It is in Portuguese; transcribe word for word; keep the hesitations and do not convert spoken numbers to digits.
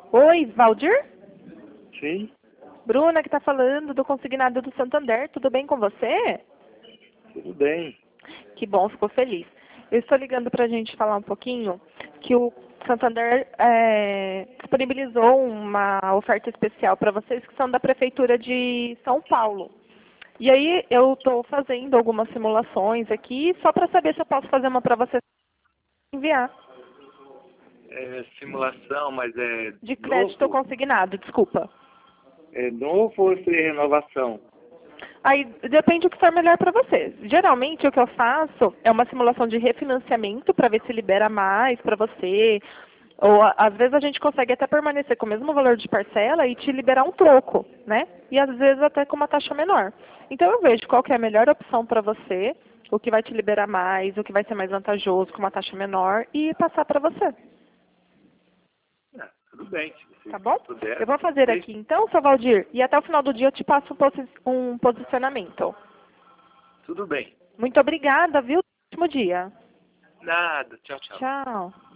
Oi, Valdir? Sim, Bruna que está falando do Consignado do Santander. Tudo bem com você? tudo bem. Que bom, ficou feliz. Eu estou ligando para a gente falar um pouquinho que o Santander é, disponibilizou uma oferta especial para vocês que são da Prefeitura de São Paulo. E aí eu estou fazendo algumas simulações aqui só para saber se eu posso fazer uma para você enviar. É simulação, mas é De crédito novo? consignado, desculpa. É novo ou é renovação? Aí depende do que for melhor para você. Geralmente o que eu faço é uma simulação de refinanciamento para ver se libera mais para você. Ou a- às vezes a gente consegue até permanecer com o mesmo valor de parcela e te liberar um troco, né? E às vezes até com uma taxa menor. Então eu vejo qual que é a melhor opção para você, o que vai te liberar mais, o que vai ser mais vantajoso com uma taxa menor e passar para você. Ah, tudo bem, se você Tá bom? puder. Eu vou fazer aqui então, seu Valdir, e até o final do dia eu te passo um, posi- um posicionamento. Tudo bem. Muito obrigada, viu? Ótimo dia. Nada, tchau, tchau. Tchau.